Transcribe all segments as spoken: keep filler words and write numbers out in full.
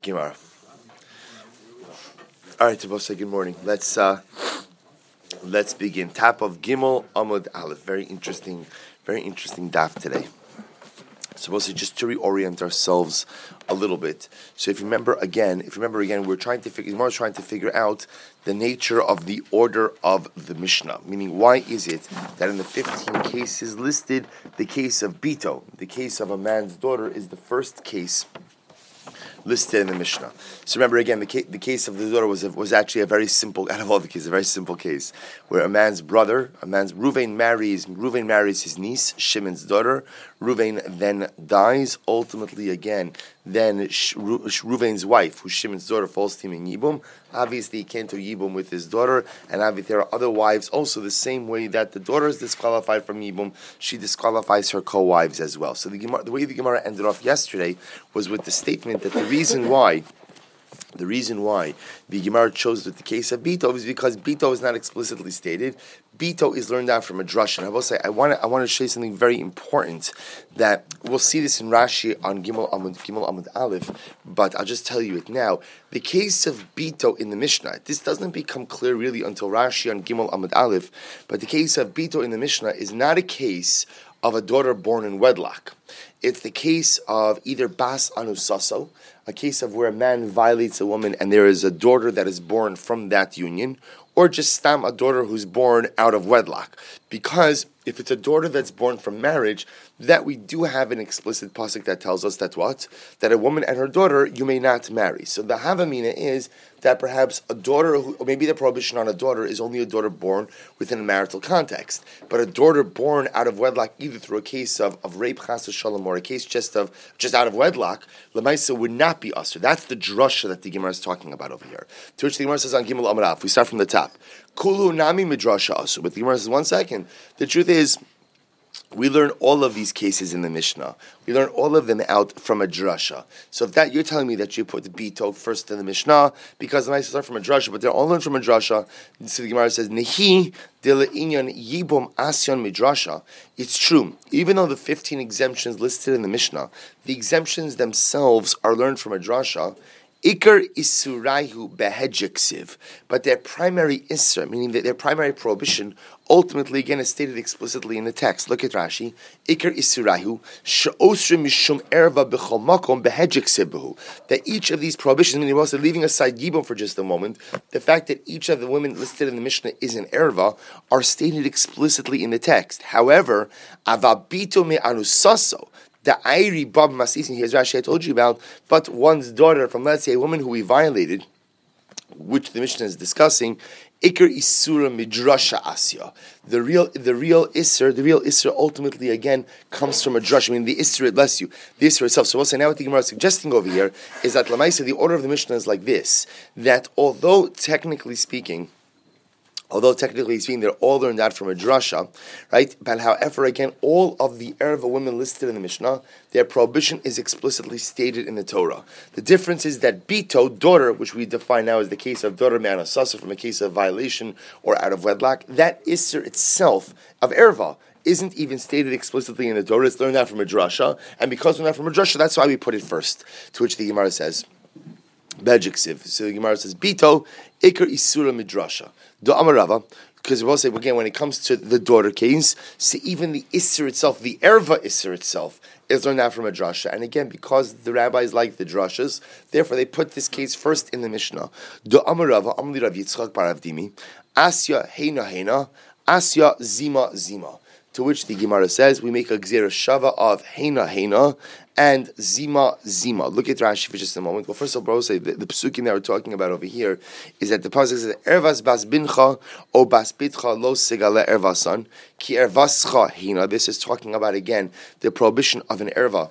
Gemara. All right, Tabosai, good morning. Let's uh, let's begin. Top of Gimel Amud Aleph. Very interesting, very interesting daf today. Supposed to just to reorient ourselves a little bit. So if you remember again, if you remember again, we're trying to figure. Gemara is trying to figure out the nature of the order of the Mishnah. Meaning, why is it that in the fifteen cases listed, the case of Bito, the case of a man's daughter, is the first case listed in the Mishnah. So remember again, the case, the case of the daughter was a, was actually a very simple, out of all the cases, a very simple case, where a man's brother, a man's Ruvain marries, Ruvain marries his niece, Shimon's daughter. Ruvain then dies. Ultimately, again, then Ruvain's wife, who's Shimon's daughter, falls to him in Yibum. Obviously, he came to Yibum with his daughter, and obviously there are other wives also the same way that the daughter is disqualified from Yibum, she disqualifies her co-wives as well. So the, Gemara, the way the Gemara ended off yesterday was with the statement that the reason why The reason why the Gemara chose with the case of Bito is because Bito is not explicitly stated. Bito is learned out from a drush, and I will say I want to I want to show you something very important that we'll see this in Rashi on Gimel Amud Gimel Amud Aleph, but I'll just tell you it now. The case of Bito in the Mishnah, this doesn't become clear really until Rashi on Gimel Amud Aleph, but the case of Bito in the Mishnah is not a case of a daughter born in wedlock. It's the case of either Bas Anusaso, a case of where a man violates a woman and there is a daughter that is born from that union, or just Stam, a daughter who's born out of wedlock. Because if it's a daughter that's born from marriage, that we do have an explicit pasuk that tells us that what? That a woman and her daughter you may not marry. So the Havamina is that perhaps a daughter, who, or maybe the prohibition on a daughter is only a daughter born within a marital context. But a daughter born out of wedlock, either through a case of, of rape, chas v'shalom, or a case just of just out of wedlock, lemaisa would not be usher. That's the drasha that the Gemara is talking about over here. To which the Gemara says on Gimel Amud Aleph, we start from the top. Kulu nami midrasha asu. But the Gemara says, one second. The truth is, we learn all of these cases in the Mishnah. We learn all of them out from a drasha. So if that you're telling me that you put the Bito first in the Mishnah, because the nice start from a drasha, but they're all learned from a drasha. So the Gemara says, Nehi de inyan yibum asyon midrasha. It's true. Even though the fifteen exemptions listed in the Mishnah, the exemptions themselves are learned from a drasha. Ikar isuraihu behejeksiv, but their primary isur, meaning that their primary prohibition, ultimately again is stated explicitly in the text. Look at Rashi. Ikar isuraihu she'osrim mishum erva b'chol makom behejeksiv, that each of these prohibitions, meaning also leaving aside Yibum for just a moment, the fact that each of the women listed in the Mishnah is an erva are stated explicitly in the text. However, avabito me anusaso, the Airi Bab Masisin, here's Rashi I told you about, but one's daughter from, let's say, a woman who we violated, which the Mishnah is discussing, Iker Isura Midrasha Asya. The real the real Isser, the real Isser ultimately again comes from a drush. I mean the Isser, bless you, the Isser itself. So we'll say now what the Gemara is suggesting over here is that Lamaisa, the order of the Mishnah is like this, that although technically speaking, Although technically speaking, they're all learned out from a drasha, right? But however, again, all of the erva women listed in the Mishnah, their prohibition is explicitly stated in the Torah. The difference is that Bito, daughter, which we define now as the case of daughter Me'anasasa from a case of violation or out of wedlock, that Isser itself of erva isn't even stated explicitly in the Torah. It's learned out from a drasha, and because we're learned out from a drasha, that's why we put it first. To which the Gemara says, Bejiksiv. So the Gemara says, Bito, Iker Isura Midrasha. Do Amarava, because we'll say, again, when it comes to the daughter case, see, even the Isser itself, the Erva Isser itself, is learned out from a drasha. And again, because the rabbis like the drashas, therefore they put this case first in the Mishnah. Do Amarava, Amli Rav Yitzchak Baravdimi, Asya Heina Heina, Asya Zima Zima. To which the Gemara says, we make a gzera shava of Heina Heina and Zima Zima. Look at Rashi for just a moment. Well, first of all, say the, the psukim that we're talking about over here is that the pasuk says, Ervas bas bincha o bas bitcha lo segale ervasan ki ervascha Heina. This is talking about, again, the prohibition of an erva,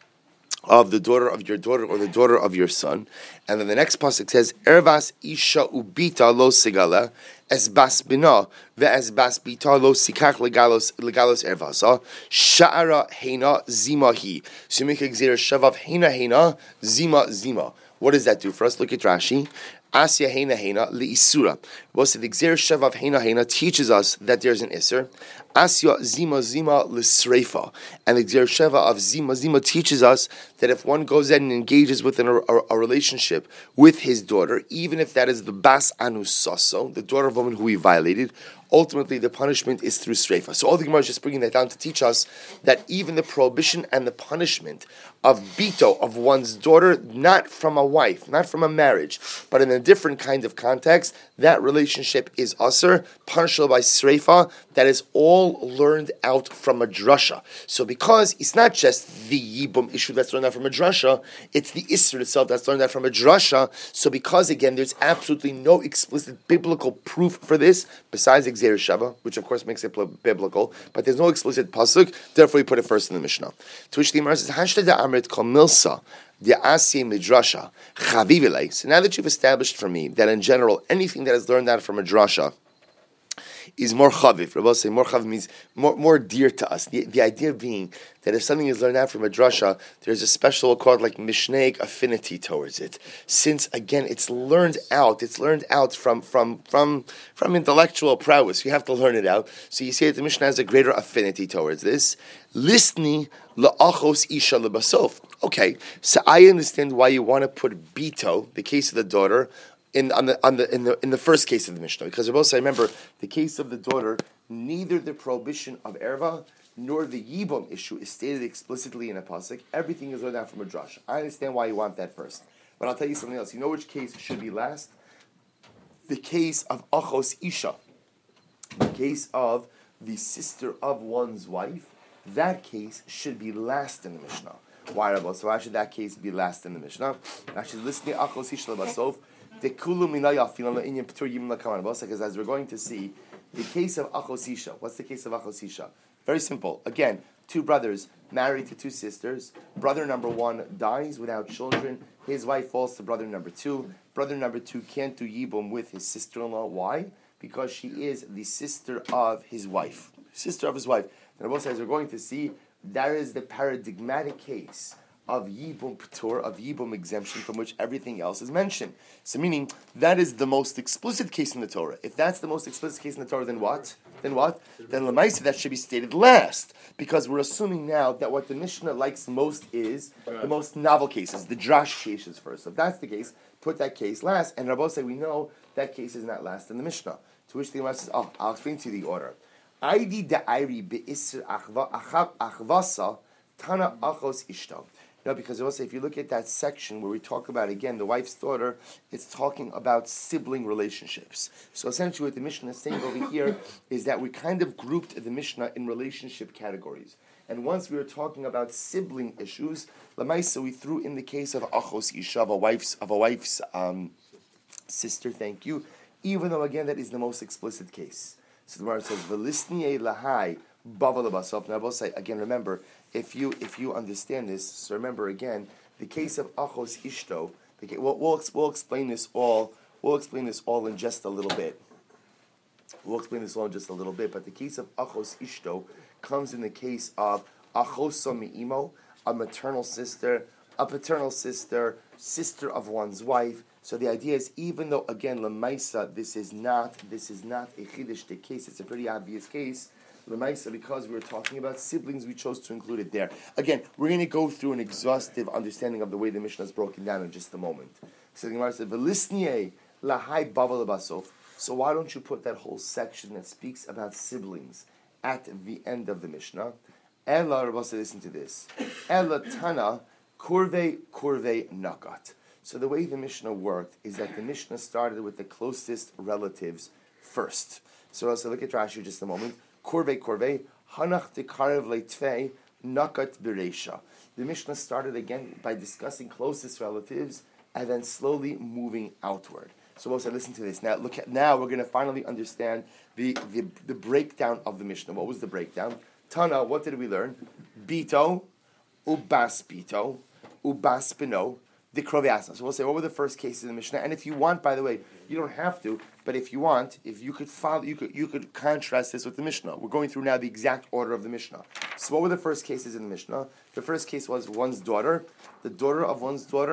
of the daughter of your daughter or the daughter of your son. And then the next pasuk says, Ervas isha ubita lo segala es bas bina ve es bas bita lo sikach legalos legalos ervasa sha'ara heina zima hi. So you make a gzera shav of heina heina zima zima. What does that do for us? Look at Rashi. Asya Heina Heina Li'isura. We'll say the Gzer Sheva of Heina Heina teaches us that there's an Isser. Asya Zima Zima L'Sreifa. And the Gzer Sheva of Zima Zima teaches us that if one goes in and engages within a, a, a relationship with his daughter, even if that is the Bas Anusaso, the daughter of a woman who he violated, ultimately the punishment is through Sreifa. So all the Gemara is just bringing that down to teach us that even the prohibition and the punishment of Bito, of one's daughter, not from a wife, not from a marriage, but in a different kind of context, that relationship is Asr, punishable by Sreifa. That is all learned out from a drasha. So because it's not just the Yibum issue that's learned out from a drasha, it's the Isser itself that's learned out from a drasha. So because, again, there's absolutely no explicit biblical proof for this, besides Gzer Sheva, which of course makes it biblical, but there's no explicit pasuk, therefore we put it first in the Mishnah. To which the Gemara says, Hashta da Amrit kol milsa, the Asya midrasha, chavivilei. So now that you've established for me that in general, anything that is learned out from a drasha is more chaviv. Rabbi say more chaviv means more, more dear to us. The, the idea being that if something is learned out from a drasha, there's a special called like mishnaic affinity towards it. Since again, it's learned out. It's learned out from from from from intellectual prowess. You have to learn it out. So you see that the Mishnah has a greater affinity towards this. Listni la'achos isha lebasof. Okay, so I understand why you want to put bito, the case of the daughter, In on the on the in the in the first case of the Mishnah, because both say, remember, the case of the daughter, neither the prohibition of erva nor the yibum issue is stated explicitly in a pasuk. Everything is learned out from a drash. I understand why you want that first, but I'll tell you something else. You know which case should be last? The case of achos isha, the case of the sister of one's wife. That case should be last in the Mishnah. Why, Rabbi? So why should that case be last in the Mishnah? Actually, listening achos isha lebasof. Because as we're going to see, the case of Achosisha. What's the case of Achosisha? Very simple. Again, two brothers married to two sisters. Brother number one dies without children. His wife falls to brother number two. Brother number two can't do Yibum with his sister-in-law. Why? Because she is the sister of his wife. Sister of his wife. And both sides we're going to see, that is the paradigmatic case of Yibum P'tur, of Yibum exemption, from which everything else is mentioned. So meaning, that is the most explicit case in the Torah. If that's the most explicit case in the Torah, then what? Then what? Then Lamaisa, that should be stated last. Because we're assuming now that what the Mishnah likes most is the most novel cases, the drash cases first. So if that's the case, put that case last. And Rabbi say, we know that case is not last in the Mishnah. To which the Gemara says, oh, I'll explain to you the order. Aidi da'ayri be'isr achvasa tana achos ishto. No, because also if you look at that section where we talk about, again, the wife's daughter, it's talking about sibling relationships. So essentially what the Mishnah is saying over here is that we kind of grouped the Mishnah in relationship categories. And once we were talking about sibling issues, Lamaisa, we threw in the case of Achos Isha, of a wife's, of a wife's um, sister, thank you, even though, again, that is the most explicit case. So the Gemara says, V'lisniye lahai baval basov. Now, I will say, again, remember, If you if you understand this, so remember again the case of Achos Ishto. The, we'll, we'll we'll explain this all. We'll explain this all in just a little bit. We'll explain this all in just a little bit. But the case of Achos Ishto comes in the case of Achosa Mi'imo, a maternal sister, a paternal sister, sister of one's wife. So the idea is, even though again Lamaisa, this is not this is not a Chiddush case. It's a pretty obvious case. Lemaisa, because we were talking about siblings, we chose to include it there. Again, we're going to go through an exhaustive understanding of the way the Mishnah is broken down in just a moment. So the Gemara said, "V'lisniye lahai baval basof." So why don't you put that whole section that speaks about siblings at the end of the Mishnah? Ella, Rabbi said, listen to this. Ella tana kurve kurve nakat. So the way the Mishnah worked is that the Mishnah started with the closest relatives first. So also look at Rashi just a moment. Korvei korvei, hanach dekarev leitvei, nakat bereisha. The Mishnah started again by discussing closest relatives and then slowly moving outward. So we'll say, listen to this. Now look at now we're going to finally understand the, the, the breakdown of the Mishnah. What was the breakdown? Tana, what did we learn? Bito, ubas bito, ubas bino, the kroviasna. So we'll say, what were the first cases in the Mishnah? And if you want, by the way, you don't have to, but if you want, if you could follow, you could you could contrast this with the Mishnah. We're going through now the exact order of the Mishnah. So what were the first cases in the Mishnah? The first case was one's daughter. The daughter of one's daughter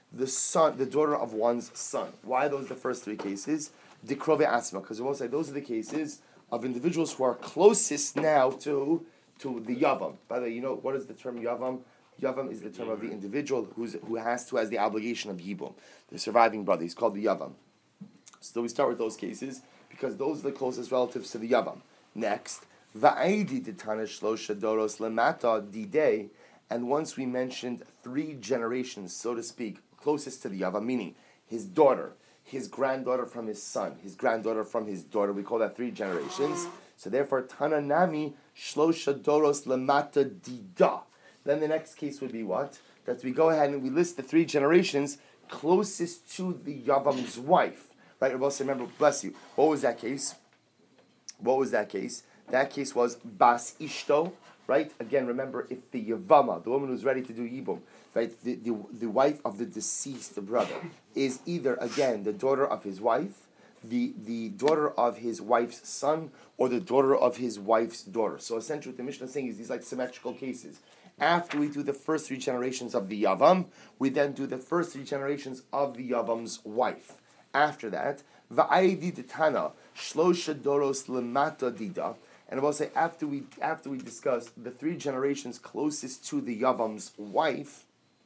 the son, the daughter of one's son. Why are those the first three cases? Dikrove asma, because we will say those are the cases of individuals who are closest now to to the yavam. By the way, you know what is the term yavam? Yavam is the term of the individual who's who has to has the obligation of yibum, the surviving brother. He's called the yavam. So we start with those cases because those are the closest relatives to the yavam. Next, va'idi titana shlosha doros lemata didei, and once we mentioned three generations, so to speak, closest to the yavam, meaning his daughter, his granddaughter from his son, his granddaughter from his daughter. We call that three generations. So therefore, Tana Nami Shlosha Doros Lamata Dida. Then the next case would be what? That we go ahead and we list the three generations closest to the Yavam's wife. Right? Also remember, bless you. What was that case? What was that case? That case was Bas Ishto. Right? Again, remember, if the Yavama, the woman who's ready to do Yibum, right, the, the, the wife of the deceased brother, is either, again, the daughter of his wife, the, the daughter of his wife's son, or the daughter of his wife's daughter. So essentially what the Mishnah is saying is these like symmetrical cases. After we do the first three generations of the Yavam, we then do the first three generations of the Yavam's wife. After that, Va'aydi Ditana, Shlosha Doros Lemata Dida. And I will say, after we after we discuss the three generations closest to the Yavam's wife,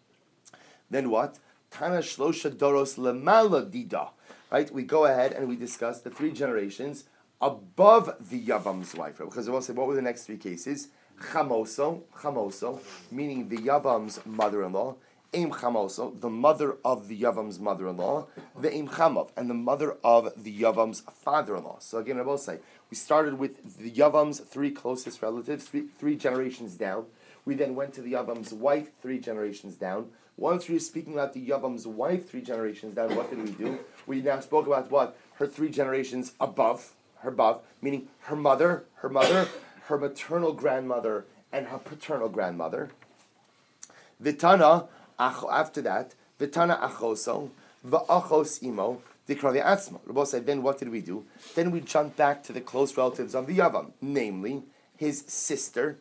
then what? Tana Shlosha Doros Lemala Dida. Right? We go ahead and we discuss the three generations above the Yavam's wife. Right? Because I will say, what were the next three cases? Chamoso, Chamoso, meaning the Yavam's mother-in-law. Eim Chamoso, the mother of the Yavam's mother-in-law. The Eim Chamav, and the mother of the Yavam's father-in-law. So again, I will say, we started with the Yavam's three closest relatives, three, three generations down. We then went to the Yavam's wife, three generations down. Once we were speaking about the Yavam's wife, three generations down, what did we do? We now spoke about what? Her three generations above, her above, meaning her mother, her mother, her maternal grandmother, and her paternal grandmother. Vitana, after that, Vitana achoso, va'achos imo, dikravi atzma. Rabbi said, then what did we do? Then we jumped back to the close relatives of the Yavam, namely his sister,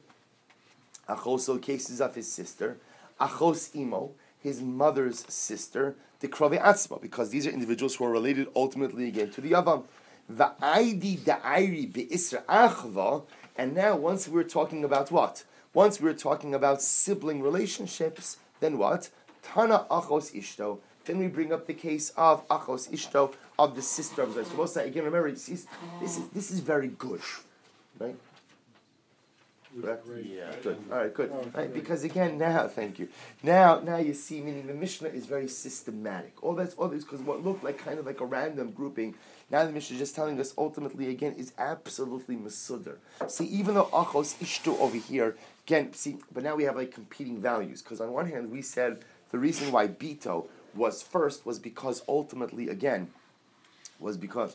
achoso, cases of his sister, achos imo, his mother's sister, dikravi atzma, because these are individuals who are related ultimately again to the Yavam. Va'aidi da'airi be'isra achva. And now, once we're talking about what? Once we're talking about sibling relationships, then what? Tana achos ishto. Then we bring up the case of achos ishto, of the sister of Zayis. So again, remember, this is this is very good, right? Correct? Yeah. Good. All right, good. All right, because again, now, thank you. Now, now you see, meaning the Mishnah is very systematic. All that's all this because what looked like kind of like a random grouping. Now the Mishnah is just telling us ultimately again is absolutely masudar. See, even though achos ishtu over here, again, see, but now we have like competing values. Because on one hand we said the reason why bito was first was because ultimately again was because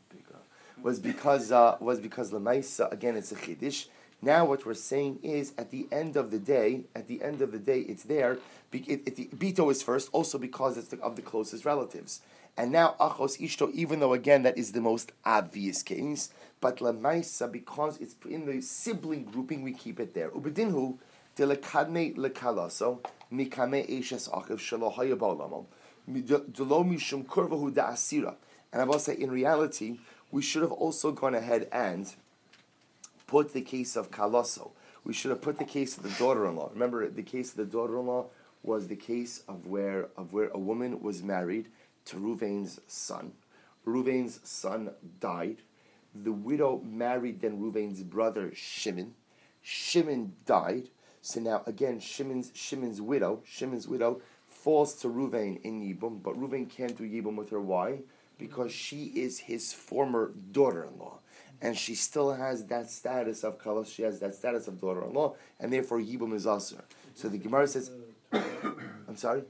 was because uh, was because lemaisa again it's a chiddush. Now what we're saying is at the end of the day, at the end of the day, it's there. It, it, it, bito is first, also because it's the, of the closest relatives. And now achos ishto, even though again that is the most obvious case, but lemaisa because it's in the sibling grouping, we keep it there. Ubedinhu delekadme lekalaso mikame eshes achiv shelo haya ba'olamo delo mishum kurvahu da'asira. And I will say, in reality, we should have also gone ahead and put the case of Kaloso. We should have put the case of the daughter-in-law. Remember, the case of the daughter-in-law was the case of where of where a woman was married to Ruvain's son. Ruvain's son died. The widow married then Ruvain's brother Shimon. Shimon died. So now again, Shimon's Shimon's widow, Shimon's widow falls to Ruvain in Yibum, but Ruvain can't do Yibum with her. Why? Because she is his former daughter-in-law. And she still has that status of kalos, she has that status of daughter-in-law, and therefore Yibum is usher. So the Gemara says, I'm sorry?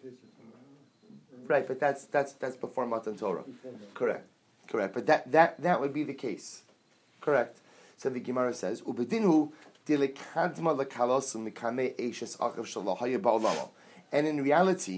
Right, but that's that's that's before Matan Torah. Correct. Correct. But that, that, that would be the case. Correct. So the Gemara says, Ubedinhu dilekadma lekalosu mikame eshes achav shalahaya ba'olamo. And in reality,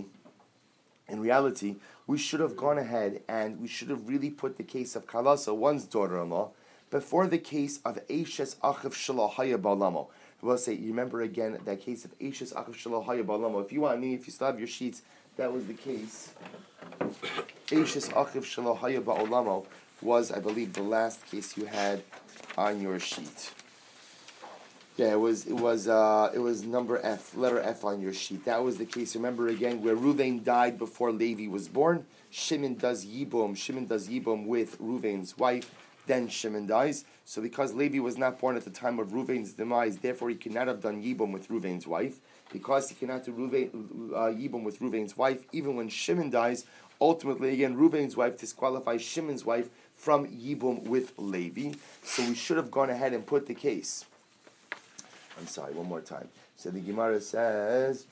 in reality, we should have gone ahead and we should have really put the case of Kalasa, one's daughter-in-law, before the case of Eishes Achiv Shalahaya Ba'olamo. I will say, you remember again that case of Eishes Achiv Shalahaya Ba'olamo. If you want me, if you still have your sheets, that was the case. Eishes Achiv Shelo Haya Ba'olamo was, I believe, the last case you had on your sheet. Yeah, it was it was uh, it was number F, letter F on your sheet. That was the case. Remember again where Ruvain died before Levi was born. Shimon does Yibum. Shimon does Yibum with Ruvain's wife. Then Shimon dies. So because Levi was not born at the time of Ruvain's demise, therefore he cannot have done Yibum with Ruvain's wife. Because he cannot do Ruvain, uh, Yibum with Ruvain's wife, even when Shimon dies, ultimately again Ruvain's wife disqualifies Shimon's wife from Yibum with Levi. So we should have gone ahead and put the case. I'm sorry, one more time. So the Gemara says,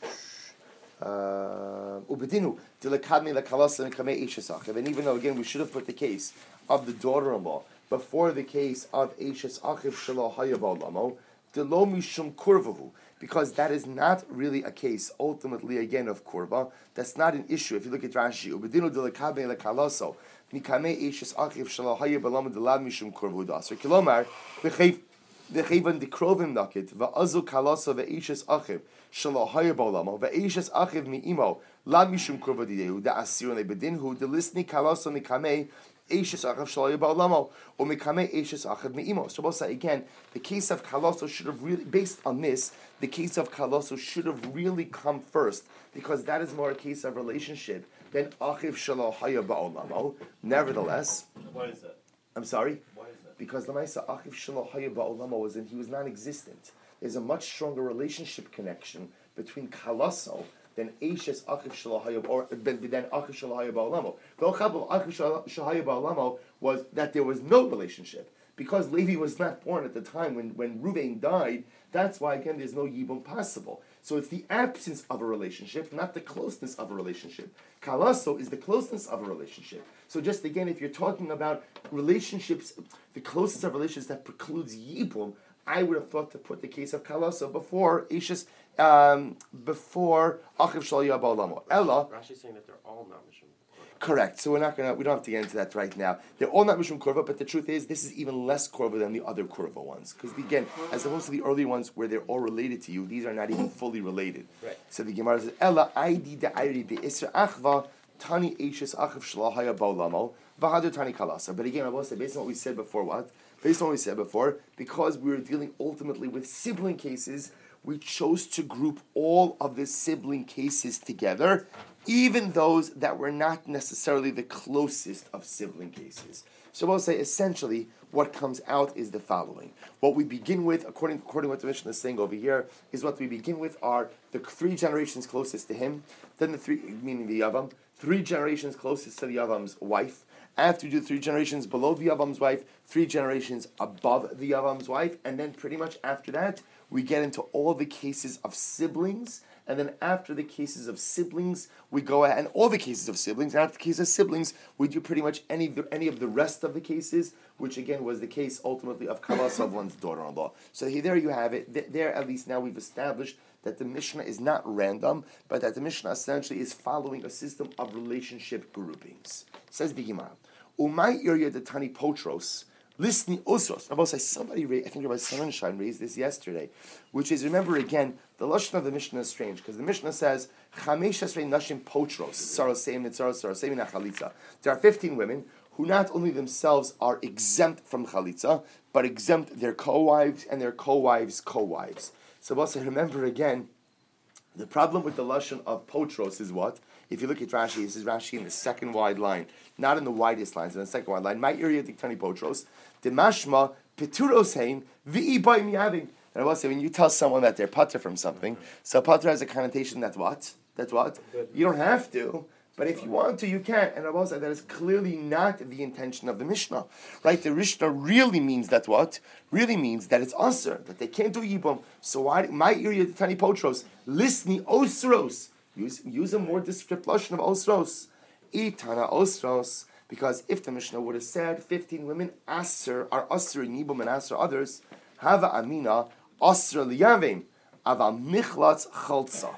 "Ubedinu dilakadmi lakalasa nekamei Eishes And even though again we should have put the case of the daughter-in-law before the case of Eishes Achiv Shelo Haya Ba'olamo, delo mishum kurvahu, because that is not really a case ultimately again of kurva. That's not an issue. If you look at Rashi, Ubedinu dilakadmi lakalaso nikamei Eishes Achiv Shelo Haya Ba'olamo delav mishum kurvahu daser kilomar v'chayv. The Chayvan Dikrovim Nakit, Va'azu Kalasa Ve'ishes Achiv, Shelo Haya Ba'olamo, Ve'ishes Achiv Mi'imo, La Mishum Kurvadidehu, Da Asir Lebedinhu, the Lisni Kalasa Mikamei, Eishes Achiv Shelo Haya Ba'olamo, or Mikamei Eishes Achiv Mi'imo. So we'll say again, the case of Kalaso should have really, based on this, the case of Kalaso should have really come first, because that is more a case of relationship than Achiv Shelo Haya Ba'olamo. Nevertheless, why is that? I'm sorry? Why is that? Because the Lamaisa Achiv Shelo Haya Ba'olamo was in, he was non-existent. There's a much stronger relationship connection between Kalaso than Eishes Achiv Shelo Haya or than Achiv Shelo Haya Ba'olamo. The Ochab of Achiv Shelo Haya Ba'olamo was that there was no relationship. Because Levi was not born at the time when, when Ruvain died, that's why again there's no Yibum possible. So it's the absence of a relationship, not the closeness of a relationship. Kalaso is the closeness of a relationship. So just again, if you're talking about relationships, the closeness of relationships that precludes Yibum, I would have thought to put the case of Kalaso before Eishes, um, before Achiv Shelo Haya Ba'olamo. Ella. Rashi's saying that they're all not Mishum. Correct. So we're not gonna. We don't have to get into that right now. They're all not Mishum Kurva, but the truth is, this is even less Kurva than the other Kurva ones. Because again, as opposed to the early ones where they're all related to you, these are not even fully related. Right. So the Gemara says, "Ella aidi de'ayri be'isra achva tani Eishes Achiv Shelo Haya Ba'olamo v'hadu tani kalasa." But again, I will say, based on what we said before, what based on what we said before, because we were dealing ultimately with sibling cases, we chose to group all of the sibling cases together, even those that were not necessarily the closest of sibling cases. So we'll say essentially what comes out is the following. What we begin with, according, according to what the Mishnah is saying over here, is what we begin with are the three generations closest to him, then the three, meaning the Yavam, three generations closest to the Yavam's wife. After you do three generations below the Yavam's wife, three generations above the Yavam's wife, and then pretty much after that, we get into all the cases of siblings, and then after the cases of siblings, we go ahead, and all the cases of siblings, and after the cases of siblings, we do pretty much any of the, any of the rest of the cases, which again was the case ultimately of Kalas of one's daughter-in-law. So here, there you have it. Th- there at least now we've established that the Mishnah is not random, but that the Mishnah essentially is following a system of relationship groupings. Says the Gemara, Umay Irya the Tani Potros, listening Osros. I will say somebody raised, I think Rabbi Sonnenschein raised this yesterday, which is, remember again, the lashon of the Mishnah is strange because the Mishnah says Chamesh Esrei Nashim Potros, Saroseim Nitzar Saroseim Nachalitza. There are fifteen women who not only themselves are exempt from chalitza, but exempt their co-wives and their co-wives' co-wives. So we'll say, remember again, the problem with the lashon of Potros is what? If you look at Rashi, this is Rashi in the second wide line, not in the widest lines, in the second wide line. My area diktani Potros, demashma peturos hein v'i by miyavim. And I will say, when you tell someone that they're pater from something, so pater has a connotation that what? That's what? You don't have to, but if you want to, you can. And I will say that is clearly not the intention of the Mishnah, right? The Mishnah really means that what? Really means that it's usher, that they can't do yibum. So why? My area diktani Potros, listening osros. Use, use a more descriptive lashon of osros. Itana osros. Because if the Mishnah would have said fifteen women aser are aser in Yibum and aser others, hava amina aser liyavim ava michlatz chaltza.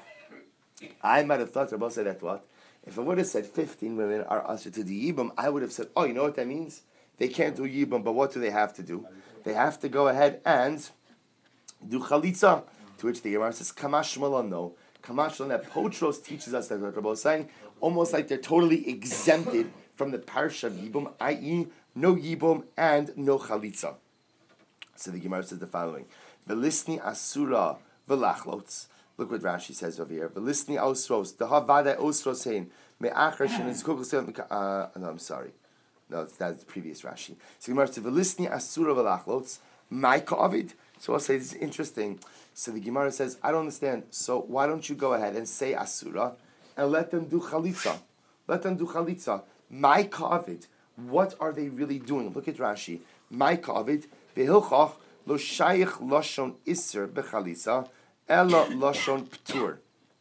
I might have thought Rabbi said that what? If I would have said fifteen women are aser to the Yibum, I would have said, oh, you know what that means? They can't do Yibum, but what do they have to do? They have to go ahead and do chalitza. To which the Gemara says, Kamash Shmuel, no. Kamashal that Potros teaches us that Rabbi is saying, almost like they're totally exempted from the parsha of Yibum, that is, no Yibum and no Chalitza. So the Gemara says the following: Velisni asura velachlots. Look what Rashi says over here. Velisni osros. The havada osros hein me'achar shenizkuk. Uh, no, I'm sorry. No, that's the previous Rashi. So Gemara says Velisni asura velachlots. My kavid. So I'll say this is interesting. So the Gemara says, I don't understand. So why don't you go ahead and say asura and let them do chalitza? Let them do chalitza. My kavid. What are they really doing? Look at Rashi. My kavid. Behilchach lo shayich lashon iser bechalitza ela lashon ptur.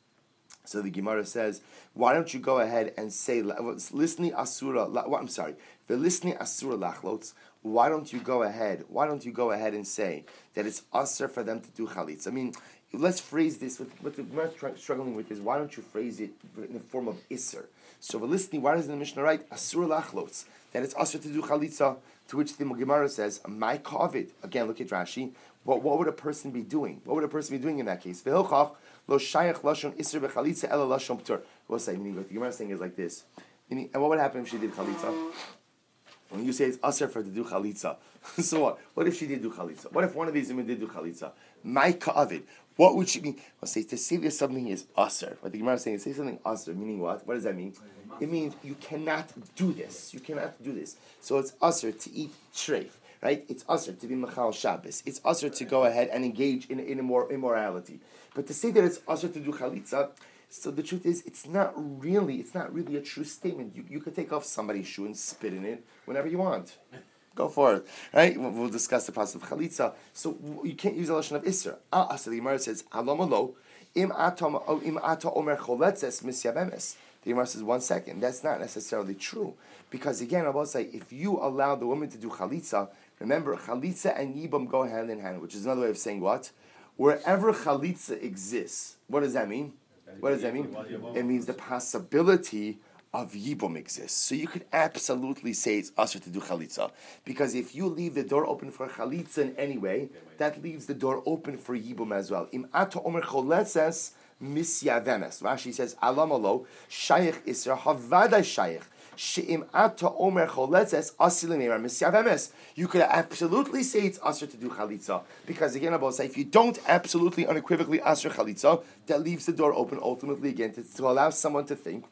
So the Gemara says, why don't you go ahead and say listening asura? I'm sorry, listening asura lachlots. Why don't you go ahead? Why don't you go ahead and say that it's aser for them to do chalitza? I mean, let's phrase this. What the Gemara is struggling with is why don't you phrase it in the form of iser? So listening, why does the Mishnah write asura lachlots? That it's aser to do chalitza. To which the Gemara says, "My kavid." Again, look at Rashi. What what would a person be doing? What would a person be doing in that case? Ve'ilchach lo shayach lashon iser bechalitza ela lashon ptur. What's that meaning? What the Gemara is saying is like this. Meaning, and what would happen if she did chalitza? When you say it's aser for her to do chalitza, so what? What if she did do chalitza? What if one of these women did do chalitza? My kavid. What would she mean? I'll say to say there's something is aser. What the Gemara is saying is say something aser, meaning what? What does that mean? It means you cannot do this. You cannot do this. So it's aser to eat treif, right? It's aser to be machal Shabbos. It's aser to go ahead and engage in in immor- immorality. But to say that it's aser to do chalitza, so the truth is, it's not really, it's not really a true statement. You you could take off somebody's shoe and spit in it whenever you want. Go for it, right? We'll, we'll discuss the process of chalitza. So you can't use the lashon of isra. Ah, so the Gemara says, "Alam alo im atam im ata omer choletzes misyavemes." The Gemara says, one second, that's not necessarily true. Because again, I will say, if you allow the woman to do chalitza, remember, chalitza and yibam go hand in hand, which is another way of saying what? Wherever chalitza exists, what does that mean? What does that mean? It means the possibility of yibam exists. So you could absolutely say it's usher to do chalitza. Because if you leave the door open for chalitza in any way, that leaves the door open for yibam as well. Im ata omer choletzes misyavemes. Rashi says, Alam alo, shayich isra havadai shayich. She'im ata omer choletzes asilim emer misyavemes. You could absolutely say it's asr to do chalitza. Because again, Abba say, if you don't absolutely, unequivocally asr chalitza, that leaves the door open ultimately again to, to allow someone to think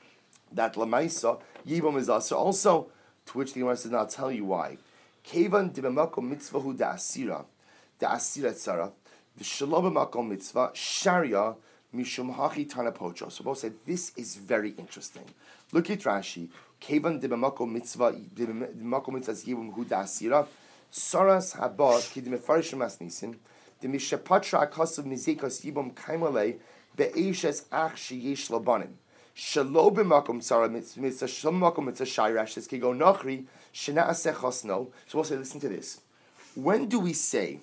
that lamaisa, yibam is asr also. To which the Gemara says, now I'll tell you why. Kevan dibamakom mitzvahu da asira, da asira tzara, the shalom b'makom mitzvah, sharia, Mishum hachi tana pocho. So both said this is very interesting. Look at Rashi. Kevan de b'makom mitzvah de b'makom mitzvah yibum hu da'asira. Saras haba ki de mefarishim asnisim. De mishapatra akasav mizekas yibum kaimale be'eshes ach sheyesh labanim. Shalo b'makom tzara mitzvah shalom b'makom mitzvah shayrash es kigo nachri shena asechos no. So we'll say, listen to this. When do we say?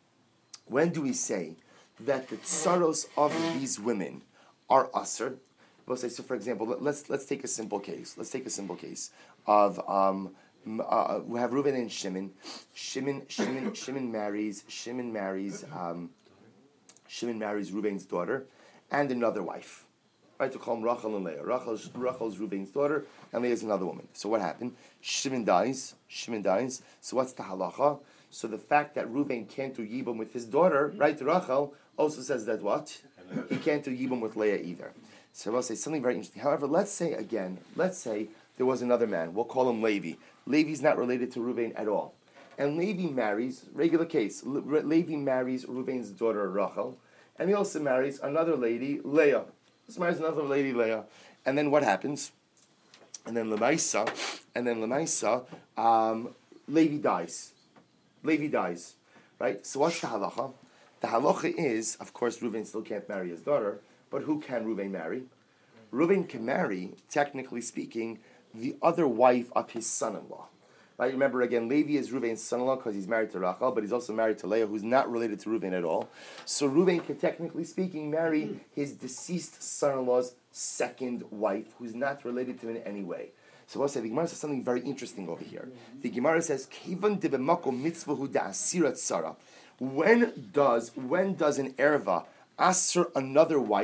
When do we say that the tsaros of these women are usher? We'll say, so for example, let's let's take a simple case. Let's take a simple case of um, uh, we have Reuven and Shimon. Shimon Shimon Shimon marries Shimon marries um, Shimon marries Reuven's daughter and another wife. Right, to call them Rachel and Leah. Rachel's Rachel's Reuven's daughter and Leah's another woman. So what happened? Shimon dies. Shimon dies. So what's the halacha? So the fact that Reuven can't do yibum with his daughter, right, Rachel, also says that what? He can't do yibum with Leah either. So I'll say something very interesting. However, let's say again, let's say there was another man. We'll call him Levi. Levi's not related to Reuven at all. And Levi marries, regular case, Le- Levi marries Reuven's daughter Rachel, and he also marries another lady, Leah. He marries another lady, Leah. And then what happens? And then Lemaisa, and then Lemaisa, um, Levi dies. Levi dies, right? So what's the halacha? The halacha is, of course, Reuven still can't marry his daughter, but who can Reuven marry? Reuven can marry, technically speaking, the other wife of his son-in-law. Right? Remember, again, Levi is Reuven's son-in-law because he's married to Rachel, but he's also married to Leah, who's not related to Reuven at all. So Reuven can, technically speaking, marry his deceased son-in-law's second wife, who's not related to him in any way. So we'll say the Gemara says something very interesting over here. The Gemara says, "Kivan de b'makom mitzvahu da'asirat tzara." When does when does an erva asr another wife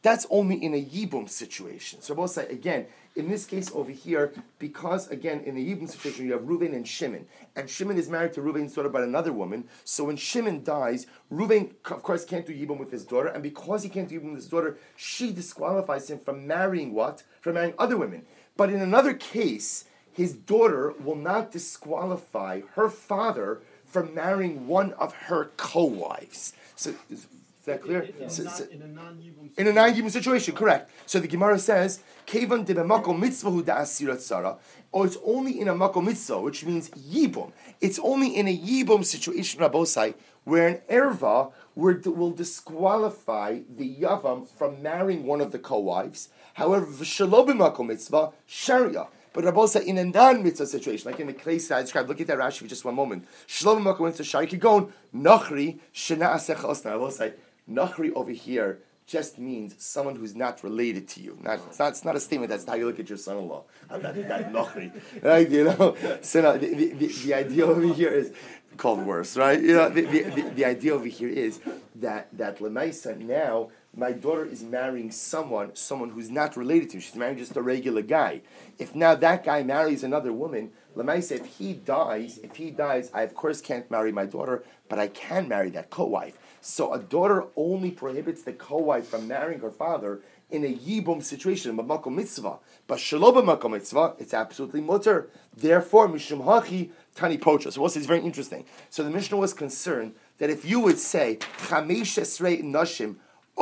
That's only in a Yibum situation. So both say, again, in this case over here, because again, in the Yibum situation, you have Reuven and Shimon. And Shimon is married to Reuven's daughter by another woman. So when Shimon dies, Reuven, of course, can't do Yibum with his daughter. And because he can't do Yibum with his daughter, she disqualifies him from marrying what? From marrying other women. But in another case, his daughter will not disqualify her father from marrying one of her co-wives. So, is that clear? In, in, so, non, so, in a non-Yibum in a non-Yibum situation, correct. So the Gemara says, Kevan de b'makom mitzvahu da'asirat tzara, or it's only in a makom mitzvah, which means Yibum. It's only in a Yibum situation, Rabbosai, where an erva will disqualify the yavam from marrying one of the co-wives. However, v'shelo b'makom mitzvah, sharia. But Rabbosa, in a non-mitzvah situation, like in the case I described, look at that Rashi for just one moment. Shalom makom mitzvah shari could go on Nachri shena asech osna. Rabbosa, Nachri over here just means someone who's not related to you. Not, it's not. It's not a statement. That's how you look at your son-in-law. That, that Nachri, right? You know. So no, the, the, the, the idea over here is called worse, right? You know, the, the, the, the idea over here is that that Lemaisa now. My daughter is marrying someone, someone who's not related to. She's marrying just a regular guy. If now that guy marries another woman, Lemaisa, if he dies, if he dies, I of course can't marry my daughter, but I can marry that co-wife. So a daughter only prohibits the co-wife from marrying her father in a yibum situation, a makom mitzvah. But shelo b'makom mitzvah, it's absolutely mutter. Therefore, mishum hachi tani pocha. So what's it's very interesting. So the Mishnah was concerned that if you would say chamesh esrei nashim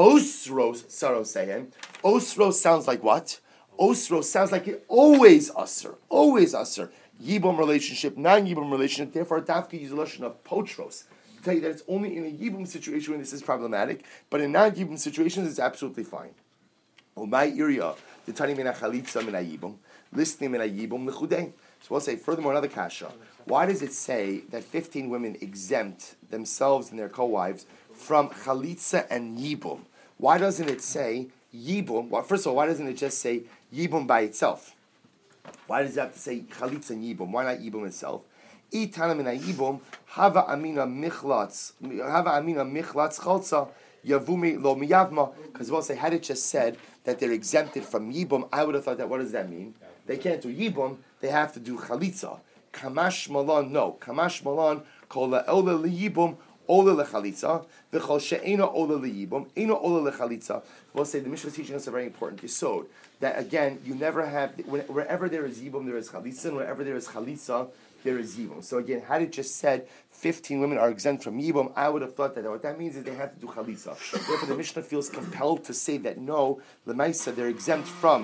Osros sarosehem. Osros sounds like what? Osros sounds like it always usher, always usher. Yibum relationship, non-Yibum relationship. Therefore, Dafka uses the notion of potros to tell you that it's only in a Yibum situation when this is problematic, but in non-Yibum situations it's absolutely fine. Umay iriya the tani mina chalitza mina Yibum, listening mina Yibum lechudei. So we'll say furthermore another kasha. Why does it say that fifteen women exempt themselves and their co-wives from chalitza and yibum? Why doesn't it say yibum? Well, first of all, why doesn't it just say yibum by itself? Why does it have to say chalitza and yibum? Why not yibum itself? Itana mina yibum hava amina michlatz hava amina michlatz chalza yavumi lo miyavma. Because we'll say had it just said that they're exempted from yibum, I would have thought that. What does that mean? They can't do yibum. They have to do chalitza. Kamash malan, no. Kamash malan kol la'ola liyibum. Ola lechalitza, v'chol she'ena ola liyibum, ena ola lechalitza. We'll say the Mishnah is teaching us a very important yesod, that again, you never have, wherever there is yibum, there is chalitza, and wherever there is chalitza, there is yibum. So again, had it just said fifteen women are exempt from yibum, I would have thought that what that means is they have to do chalitza. Therefore, the Mishnah feels compelled to say that no, lemaisa, they're exempt from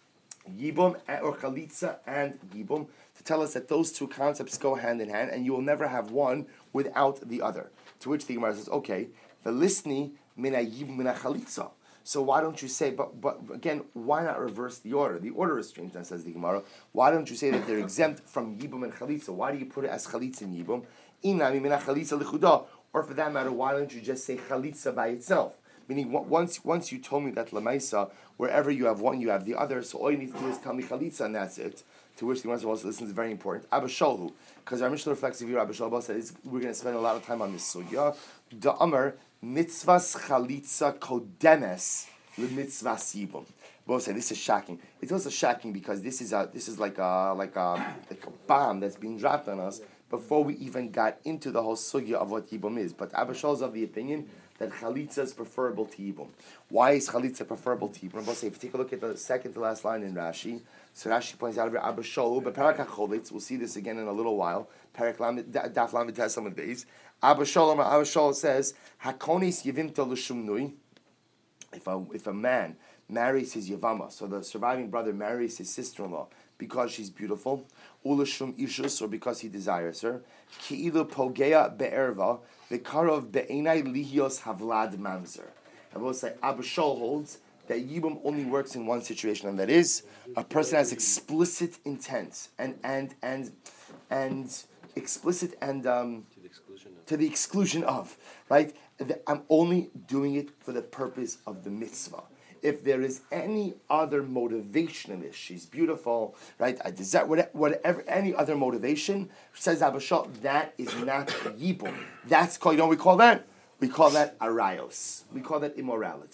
yibum or chalitza and yibum, to tell us that those two concepts go hand in hand, and you will never have one without the other. To which the Gemara says, okay, the listening mina yibum mina chalitza. So why don't you say, but but again, why not reverse the order? The order is strange, then says the Gemara. Why don't you say that they're exempt from yibum and chalitza? Why do you put it as chalitza and yibum? Inami mina chalitza lichuda. Or for that matter, why don't you just say chalitza by itself? Meaning, once once you told me that lemaisa, wherever you have one, you have the other. So all you need to do is tell me chalitza, and that's it. To which the Gemara also listens is very important. Abba Sholhu, because our Mishnah reflects view. Abba Sholhu says we're going to spend a lot of time on this sugya. Da Amar mitzvahs chalitza kodemes lemitzvahs yibum. Both say this is shocking. It's also shocking because this is a this is like a like a like a bomb that's being dropped on us before we even got into the whole sugya of what yibum is. But Abba Sholhu is of the opinion that chalitza is preferable to yibum. Why is chalitza preferable to yibum? Both say if you take a look at the second to last line in Rashi. So Rashi points out about Abba Sholhu, but Parak HaCholitz, we'll see this again in a little while. Parak Daf Lamed has some of these. Abba Sholhu, Abba Sholhu says, Hakonis Yevimta L'Shumnui. If a if a man marries his Yevama, so the surviving brother marries his sister-in-law because she's beautiful, Ulashum Ishus, or because he desires her, Ki'ilu Pogea Be'erva, V'karov Be'enai Lihios Havlad Mamzer. I will say Abba Sholhu holds that yibum only works in one situation, and that is a person has explicit intent and and and and explicit and um, to the exclusion of. to the exclusion of, right? I'm only doing it for the purpose of the mitzvah. If there is any other motivation in this, she's beautiful, right? I desire whatever, whatever any other motivation, says Abba Sholhu, that is not yibum. That's called, you know what we call that? We call that arayos. We call that immorality.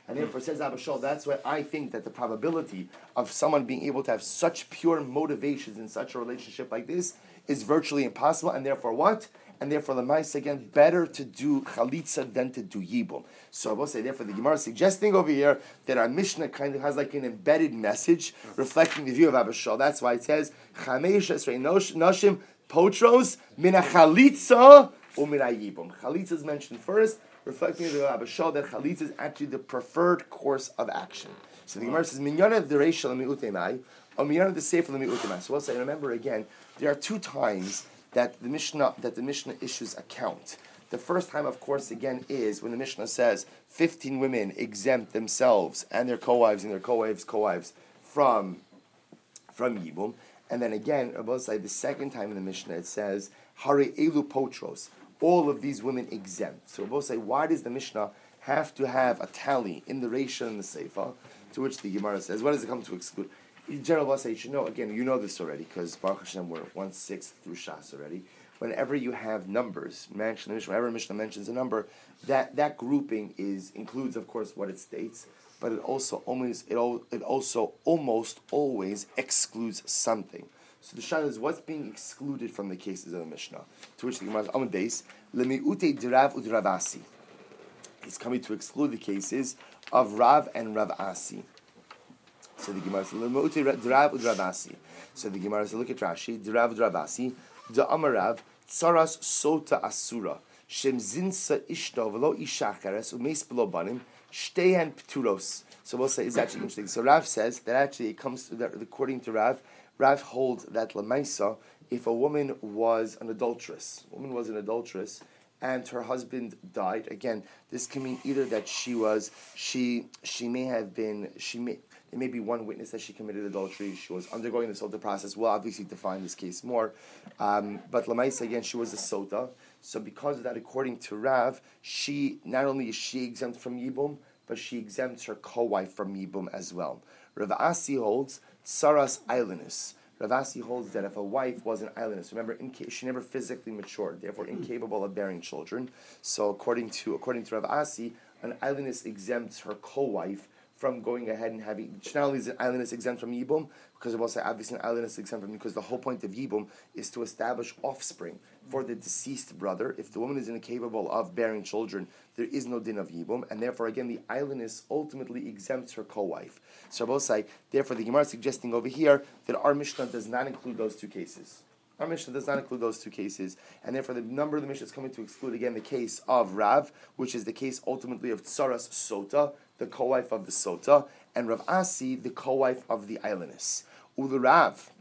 And therefore, says Abba Shaul, that's why I think that the probability of someone being able to have such pure motivations in such a relationship like this is virtually impossible. And therefore, what? And therefore, the mice again, better to do chalitza than to do yibum. So I will say, therefore, the Gemara is suggesting over here that our Mishnah kind of has like an embedded message reflecting the view of Abba Shaul. That's why it says, Chamesh esrei noshim potros mina chalitza or mina yibum. Chalitza is mentioned first, reflecting the view of Abba Shaul that chalitza is actually the preferred course of action. So the Gemara says, minyana d'reisha l'mi'utemai, or minyana d'sefer l'mi'utemai. So we'll say, remember again, there are two times that the Mishnah that the Mishnah issues a count. The first time, of course, again, is when the Mishnah says fifteen women exempt themselves and their co-wives and their co-wives' co-wives from from Yibum. And then again, Rabbi say the second time in the Mishnah it says Hare Elu Potros, all of these women exempt. So Rabbi say, why does the Mishnah have to have a tally in the Reisha and the Seifa? To which the Gemara says, what does it come to exclude? In general, say you should know. Again, you know this already because Baruch Hashem we're one sixth through Shas already. Whenever you have numbers mentioned, whenever a Mishnah mentions a number, that, that grouping is includes, of course, what it states, but it also always it, al- it also almost always excludes something. So the shayla is what's being excluded from the cases of the Mishnah. To which the Gemara says, Amud Beis, lemiute d'Rav u'Ravasi. It's coming to exclude the cases of Rav and Rav Asi. So the Gemara says, "L'moti d'Rav u'Ravasi." So the Gemara says, look at Rashi, d'Rav u'Ravasi, da'amarav tsaras sota asura shem zinsa ishto v'lo isha acheres u'meis b'lo banim shtehen pturos. So we'll say it's actually interesting. So Rav says that actually it comes to that, according to Rav, Rav holds that lemaisa, if a woman was an adulteress, a woman was an adulteress, and her husband died. Again, this can mean either that she was she she may have been she may. There may be one witness that she committed adultery. She was undergoing the sota process. We'll obviously define this case more. Um, but Lamaisa, again, she was a sota. So because of that, according to Rav, she not only is she exempt from Yibum, but she exempts her co-wife from Yibum as well. Rav Asi holds Saras Islandus. Rav Asi holds that if a wife was an islandess, remember, inca- she never physically matured, therefore incapable of bearing children. So according to according to Rav Asi, an islandess exempts her co-wife from going ahead and having, not only is an islandess exempt from Yibum, because of also obviously an islandess exempt from, because the whole point of Yibum is to establish offspring for the deceased brother. If the woman is incapable of bearing children, there is no din of Yibum, and therefore again the islandess ultimately exempts her co-wife. So both say, therefore the Gemara is suggesting over here that our Mishnah does not include those two cases. Our Mishnah does not include those two cases, and therefore the number of the Mishnah is coming to exclude again the case of Rav, which is the case ultimately of Tsaras Sota, the co-wife of the Sota, and Rav Asi, the co-wife of the islandess. Ulu Rav,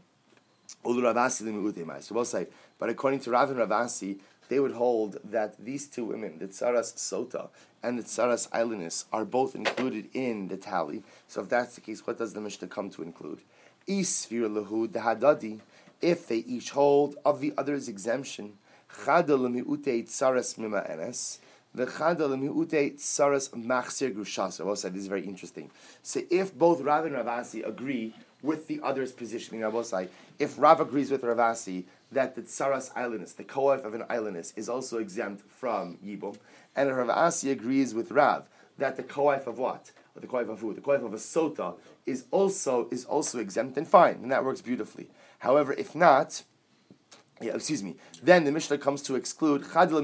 Ulu Rav Asi the Mi'utemai. So we'll say, but according to Rav and Rav Asi, they would hold that these two women, the Tsaras Sota and the Tsaras islandess, are both included in the tally. So if that's the case, what does the Mishnah come to include? Isvir lehu dehadadi. If they each hold of the other's exemption, chada lemiute tsaras mima enes, the chada lemiute tsaras machzir grushasa. Well said. This is very interesting. So if both Rav and Rav Asi agree with the other's positioning, I will say, if Rav agrees with Rav Asi that the tsaras islandess, the co-wife of an islandess, is also exempt from Yibum, and Rav Asi agrees with Rav that the co-wife of what? Or the co-wife of who? The co-wife of a sota is also is also exempt, then fine, and that works beautifully. However, if not, yeah, excuse me, then the Mishnah comes to exclude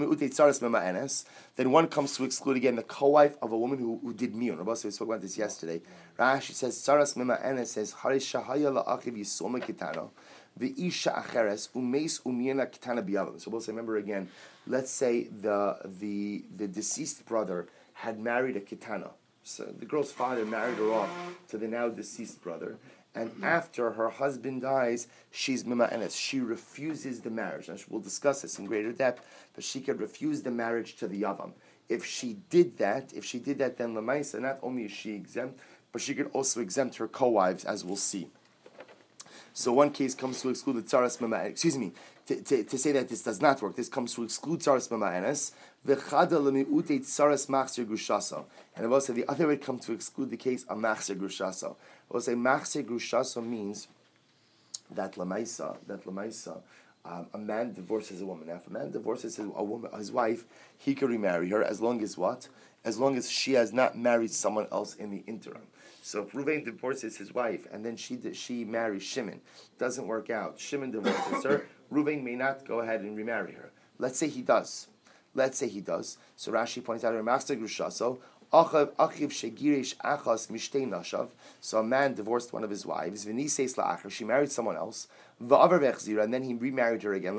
then one comes to exclude again the co-wife of a woman who, who did miyun. Rabbi we spoke about this yesterday. Rashi says Saras Mima Enes says Harishahaya la'achiv yisoma kitana the isha acheres umeis umiyana kitana biyavam. So we'll say, remember again, let's say the the the deceased brother had married a kitana. So the girl's father married her off to the now deceased brother. And after her husband dies, she's mima enes. She refuses the marriage. Now, we'll discuss this in greater depth, but she could refuse the marriage to the yavam. If she did that, if she did that, then lemaisa, not only is she exempt, but she could also exempt her co-wives, as we'll see. So one case comes to exclude the tsaras mima. Excuse me, to, to, to say that this does not work. This comes to exclude tsaras mima enes. V'chada lemiute tsaras machzir grushasa. And I've also the other way come to exclude the case of machzir grushasa. I will say machzir grushasa means that lemaisa, that lemaisa, Um, a man divorces a woman. Now, if a man divorces his, a woman, his wife, he can remarry her as long as what? As long as she has not married someone else in the interim. So if Reuven divorces his wife and then she she marries Shimon, doesn't work out. Shimon divorces her. Reuven may not go ahead and remarry her. Let's say he does. Let's say he does. So Rashi points out, Master Grushaso, so a man divorced one of his wives. She married someone else. And then he remarried her again.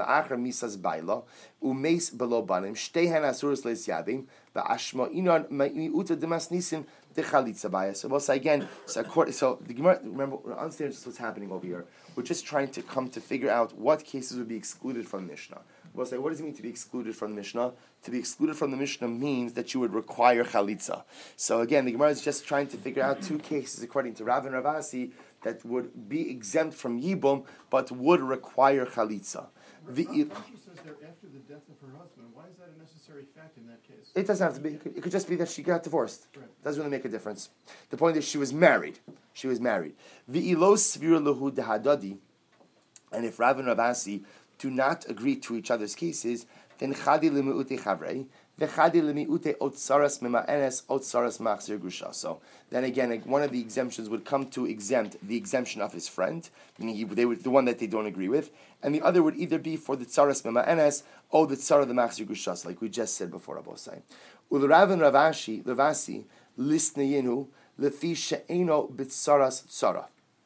So also again, so, so the Gemara, remember, understand just what's happening over here. We're just trying to come to figure out what cases would be excluded from the Mishnah. We'll say, what does it mean to be excluded from the Mishnah? To be excluded from the Mishnah means that you would require chalitza. So again, the Gemara is just trying to figure out two cases according to Rav and Ravasi that would be exempt from Yibum, but would require chalitza. The, Rashi says there after the death of her husband. Why is that a necessary fact in that case? It doesn't have to be. It could, it could just be that she got divorced. Right. Doesn't really make a difference. The point is she was married. She was married. V'ilo svir lahu dehadadi, and if Rav and Ravasi do not agree to each other's cases, then chadi lemiute chavrei, v'chadi lemiute otsaras mema'enes otsaras machzir grusha. So then again, one of the exemptions would come to exempt the exemption of his friend, meaning he, they would, the one that they don't agree with, and the other would either be for the tsaras mema'enes or the tsar of the machzir grusha, like we just said before. Abosai. Ulrav and Ravashi, Ravasi, listneyinu lefi she'eno b'tsaras tsara.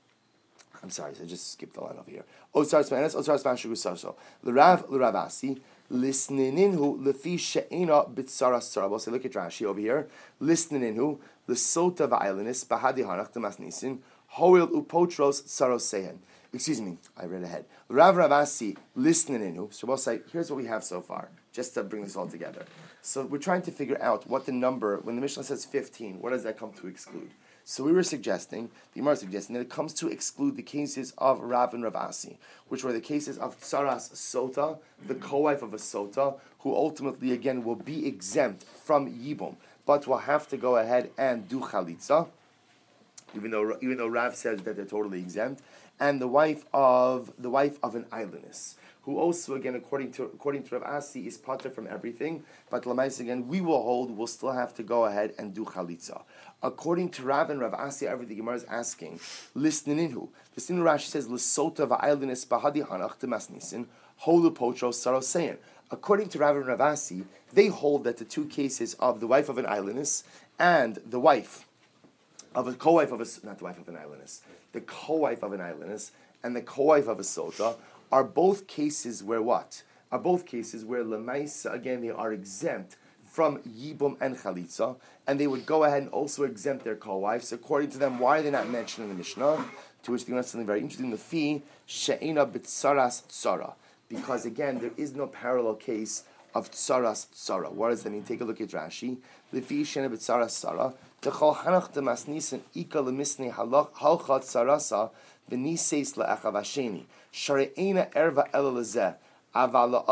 I'm sorry, so I just skipped the line over here. Otsaras ma'anes, otsaras machzir grusha. So l'rav l'ravasi listeninhu lefi she'ena b'tsaras tsara. We'll say, look at Rashi over here. Listeninhu l'sota va'ilinis bahadi hanach demasnisin hoil upotros tsaros sehen. Excuse me, I read ahead. Rav Ravasi listeninhu. So we'll say, here's what we have so far, just to bring this all together. So we're trying to figure out what the number, when the Mishnah says fifteen, what does that come to exclude? So we were suggesting, the Gemara suggesting that it comes to exclude the cases of Rav and Ravasi, which were the cases of Tsaras Sota, the co-wife of a Sota, who ultimately again will be exempt from Yibum, but will have to go ahead and do Chalitza, even though even though Rav says that they're totally exempt, and the wife of the wife of an islandess, who also again according to according to Rav Asi is pater from everything, but Lamais again we will hold will still have to go ahead and do Chalitza. According to Rav and Rav Asi, everything Gemara is asking, listeninhu. The Sinu Rashi says, L'sota va'aylinis bahadi hanach demasnisin, holu potro sarosein. According to Rav and Rav Asi, they hold that the two cases of the wife of an islandess and the wife of a co-wife of a, not the wife of an islandess, the co-wife of an islandess and the co-wife of a sota are both cases where what? Are both cases where Lamaisa, again, they are exempt from Yibum and Chalitza, and they would go ahead and also exempt their co-wives. According to them, why are they not mentioned in the Mishnah? To which they want something very interesting, the fee, she'ena b'tsaras tsara. Because again, there is no parallel case of tsaras tsara. What does that mean? Take a look at Rashi. The fee she'ena b'tsaras tsara, t'chol hanach demasnisin ika lemisnei halchat tsarasa v'niseis le'achav hasheni. Share'ena erva ela lezeh. Remember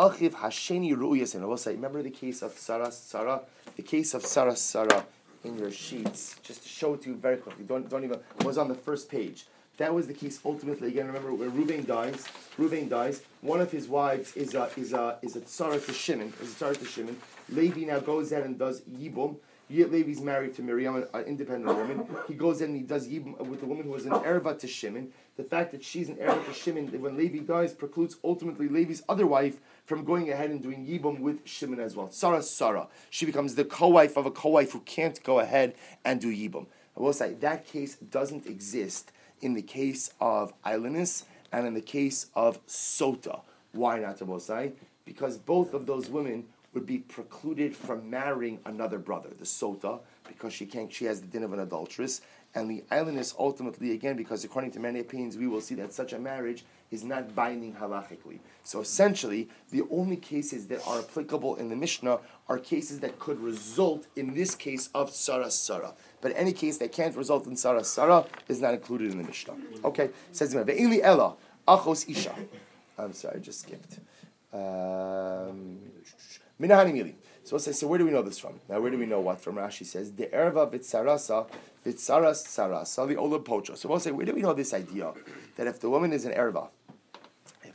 the case of Sarah Sarah, the case of Sarah Sarah in your sheets, just to show it to you very quickly. Don't don't even. It was on the first page. That was the case ultimately. Again, remember when Reuven dies. Reuven dies. One of his wives is a is a is a tzara to Shimon. Is a tzara to Shimon. Levi now goes out and does yibum. Yet Levi's married to Miriam, an independent woman. He goes in and he does yibum with a woman who was an erva to Shimon. The fact that she's an erva to Shimon, when Levi dies, precludes ultimately Levi's other wife from going ahead and doing yibum with Shimon as well. Sarah, Sarah. She becomes the co-wife of a co-wife who can't go ahead and do yibum. I will say, that case doesn't exist in the case of islandess and in the case of sota. Why not, I will say? Because both of those women would be precluded from marrying another brother, the sota, because she can't. She has the din of an adulteress, and the islandess ultimately, again, because according to many opinions, we will see that such a marriage is not binding halachically. So essentially, the only cases that are applicable in the Mishnah are cases that could result in this case of Sarah Sarah. But any case that can't result in Sarah Sarah is not included in the Mishnah. Okay, says the Ve'ili Ella Achos Isha. I'm sorry, I just skipped. Um, Minahani Mili. So we'll say, so where do we know this from? Now, where do we know what from? Rashi says, the erva v'tzarasa v'tzaras tzarasa the olam pocho. So we'll say, where do we know this idea that if the woman is an erva, if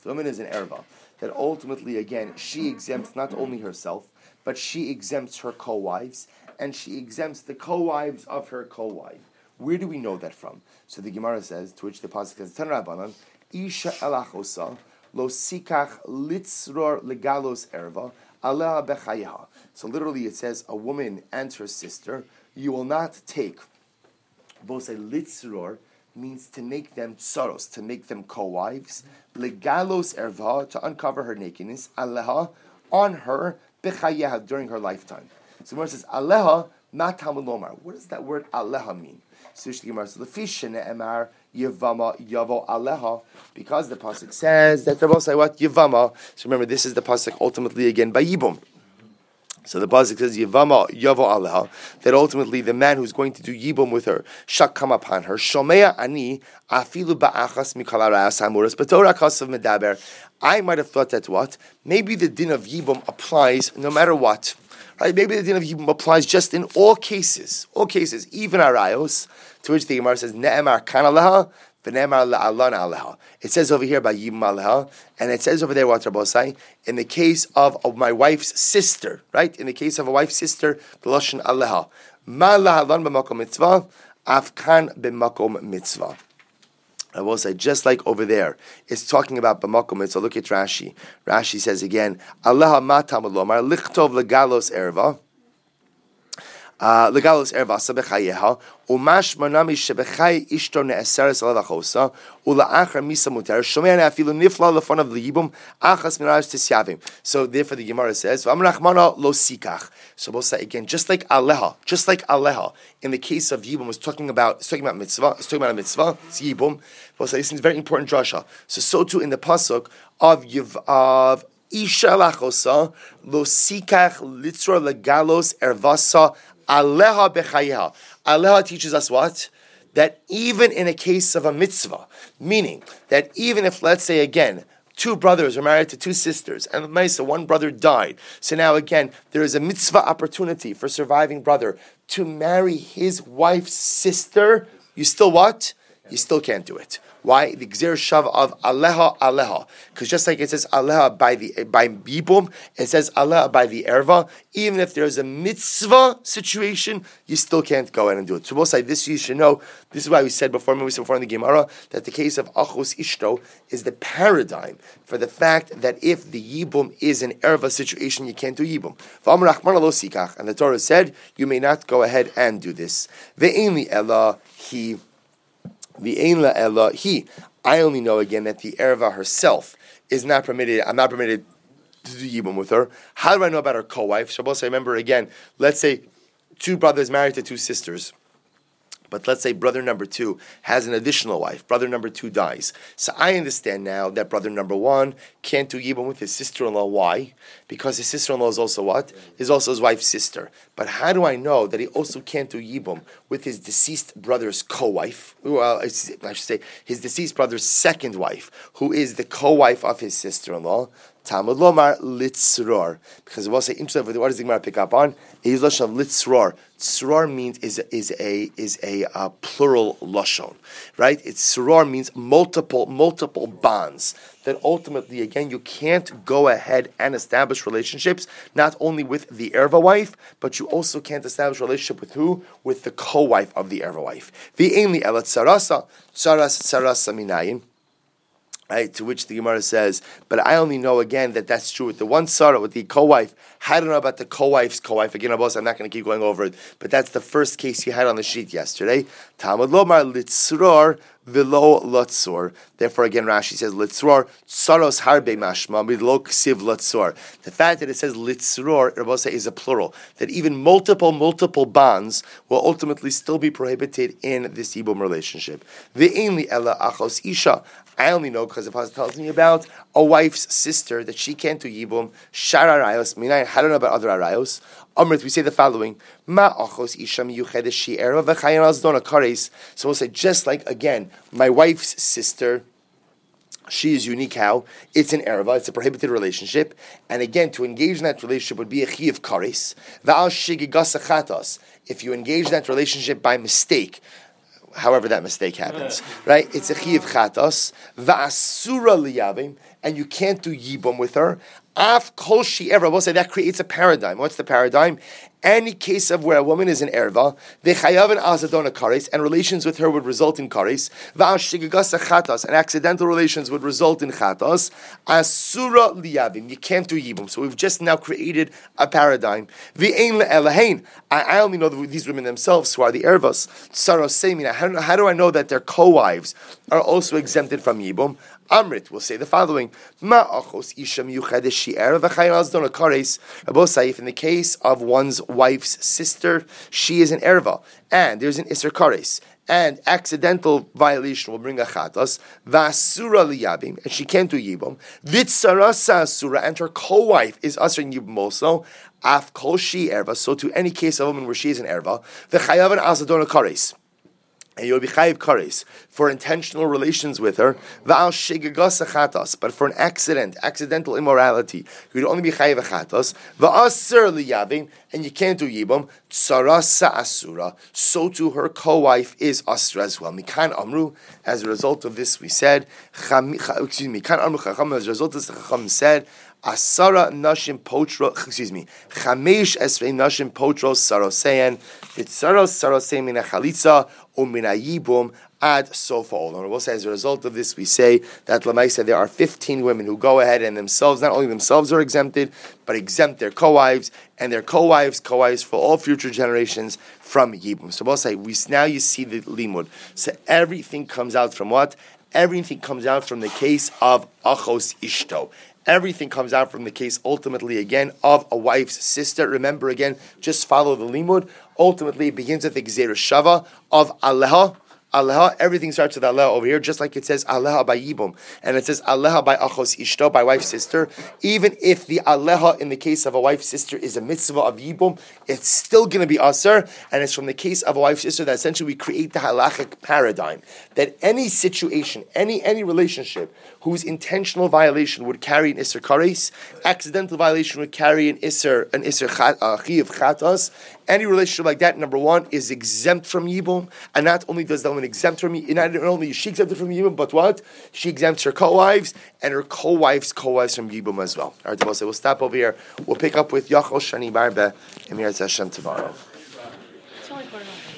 The woman is an erva. That ultimately, again, she exempts not only herself, but she exempts her co-wives, and she exempts the co-wives of her co-wife. Where do we know that from? So the Gemara says, to which the pasuk says, Tan Rabbanan, Isha elachosa, lo sikach litzror legalos erva, aleha bechayeha. So literally it says, a woman and her sister, you will not take, both say litzror, means to make them tsaros, to make them co-wives, legalos erva, to uncover her nakedness, aleha, on her, bechayeha, during her lifetime. So Gemara says, aleha, not Talmud Lomar. What does that word aleha mean? So the Gemara says, Lefisha ne'emar yavama yavo aleha, because the pasuk says that they're both say what yavama. So remember, this is the pasuk ultimately again by Yibum. So the pasuk says yavama yavo aleha, that ultimately the man who's going to do Yibum with her shall come upon her. Shomea ani afilu ba'achas mikol arayos hamuras b'torah kasav medaber. I might have thought that what maybe the din of Yibum applies no matter what. Right? Maybe the din of Yibum applies just in all cases, all cases, even arayos. To which the Gemara says, Ne'emar kan aleha, v'ne'emar la'alan aleha. It says over here by Yibum aleha, and it says over there what Rabbosai, in the case of, of my wife's sister, right? In the case of a wife's sister, the lashon aleha. Ma la'alan b'makom mitzvah, afkan b'makom mitzvah. I will say, just like over there, it's talking about b'makom mitzvah. Look at Rashi. Rashi says again, aleha ma tamud lomar, lichtov legalos erva, legalos erva sabechayeha, umash manami shebechay ishto ne'eseres alachosa, ula'achar misa muter, shomei ne'afilu nifla lefon of liyibum, achas miraj tisyavim. So therefore the Gemara says, v'amrachmana lo sikach. So we'll say again, just like aleha, just like aleha, in the case of Yibum, was talking about, it's talking about mitzvah, it's talking about a mitzvah, it's Yibum. We'll say this is very important drasha. So so too in the pasuk of Yiv, of Isha lachosa, lo sikach litzra legalos ervasa, aleha bechayeha. Aleha teaches us what? That even in a case of a mitzvah, meaning that even if, let's say again, two brothers are married to two sisters, and Maisa, one brother died. So now again, there is a mitzvah opportunity for surviving brother to marry his wife's sister. You still what? You still can't do it. Why? The Gzer Shav of Aleha Aleha. Because just like it says Aleha by the by Yibum, it says Aleha by the Erva. Even if there's a mitzvah situation, you still can't go in and do it. So we'll say this you should know. This is why we said before, we said before in the Gemara, that the case of Achos Ishto is the paradigm for the fact that if the Yibum is an Erva situation, you can't do Yibum. And the Torah said, you may not go ahead and do this. Ve'en ella he. The ein la'ela he. I only know again that the erva herself is not permitted. I'm not permitted to do yibum with her. How do I know about her co-wife? Shabbos, I remember again. Let's say two brothers married to two sisters. But let's say brother number two has an additional wife. Brother number two dies. So I understand now that brother number one can't do yibum with his sister-in-law. Why? Because his sister-in-law is also what? Is also his wife's sister. But how do I know that he also can't do yibum with his deceased brother's co-wife? Well, I should say his deceased brother's second wife, who is the co-wife of his sister-in-law. Talmud Lomar litzror, because we'll say interesting. What does the Gemara pick up on? Is lashon litzror. Tzror means is is a is a uh, plural lashon, right? It's tzror means multiple multiple bonds. That ultimately, again, you can't go ahead and establish relationships not only with the erva wife, but you also can't establish a relationship with who? With the co-wife of the erva wife. V'einli elat sarasa saras sarasa minayin. Right, to which the Gemara says, but I only know again that that's true with the one Sarah, with the co-wife. How do I know about the co-wife's co-wife? Again, I'm not going to keep going over it, but that's the first case you had on the sheet yesterday. Talmud Lomar litzror v'lo lotzor. Therefore, again, Rashi says litzror saros harbe mashma midlo ksiv lotzor. The fact that it says litzror, Rabbi is a plural. That even multiple, multiple bonds will ultimately still be prohibited in this Yibum relationship. Ve'einli ella achos isha. I only know because the pasuk tells me about a wife's sister that she can't do yibum. Shar arayos. Meaning, I don't know about other arayos. Amrit, we say the following: Ma achos isham yuchedes she erva v'chayin azdona kares. So we'll say just like again, my wife's sister. She is unique. How? It's an erva. It's a prohibited relationship, and again, to engage in that relationship would be a chi of kares. Va'al shigigas achatos. If you engage in that relationship by mistake. however that mistake happens, right? It's a chiyuv chatos, va'asura liyavim, and you can't do yibum with her. Af kol she'er, we'll say that creates a paradigm. What's the paradigm? Any case of where a woman is an erva, v'chayav azadona kares, and relations with her would result in kares, v'al shigagasa chatas, and accidental relations would result in chatas, asura liyavim, you can't do yibum. So we've just now created a paradigm. V'ein le'elahein, I only know these women themselves who are the ervas. Sarosemina, how, how do I know that their co-wives are also exempted from yibum? Amrit will say the following: Ma'achos isham yuchedes shi'er v'chayal azdona kares. Rabbi Saif, in the case of one's wife's sister, she is an erva, and there's an iser kares, and accidental violation will bring a chatas. V'asura liyabim, and she can't do yibum. V'tzarasa asura, and her co-wife is asur in yibum also. Af kol shi erva, so to any case of a woman where she is an erva, v'chayav azadona kares, and you will be chayiv kares for intentional relations with her, v'al shigagasa chatas, but for an accident, accidental immorality, you would only be chayiv chatas, v'asur liyavim, and you can't do yibum, tsarasa asura, so to her co-wife is asura as well. Mikan amru, as a result of this we said, cham, excuse me, mikan amru chacham, as a result of this chacham said, Asara nashim potro, excuse me, chamesh esrei nashim potro sarosein, vitzaros sarosein min achalitza or min ayibum ad sofa olam. We'll say as a result of this, we say that Lamaisa there are fifteen women who go ahead and themselves, not only themselves are exempted, but exempt their co-wives and their co-wives, co-wives for all future generations from yibum. So we'll say we now you see the limud. So everything comes out from what? Everything comes out from the case of achos ishto. Everything comes out from the case, ultimately, again, of a wife's sister. Remember, again, just follow the limud. Ultimately, it begins with the gzeira shava of aleha. Aleha, everything starts with aleha over here, just like it says aleha by yibum. And it says aleha by achos ishto, by wife's sister. Even if the aleha in the case of a wife's sister is a mitzvah of yibum, it's still going to be aser. And it's from the case of a wife's sister that essentially we create the halachic paradigm. That any situation, any any relationship whose intentional violation would carry an iser kares, accidental violation would carry an iser, an iser chiyuv chatas. Any relationship like that, number one, is exempt from yibum, and not only does that one exempt from yibum, not only is she exempted from yibum, but what? She exempts her co-wives, and her co-wives, co-wives from yibum as well. All right, we'll stop over here. We'll pick up with Yachol Shani Barbe and Miraz Hashem tomorrow.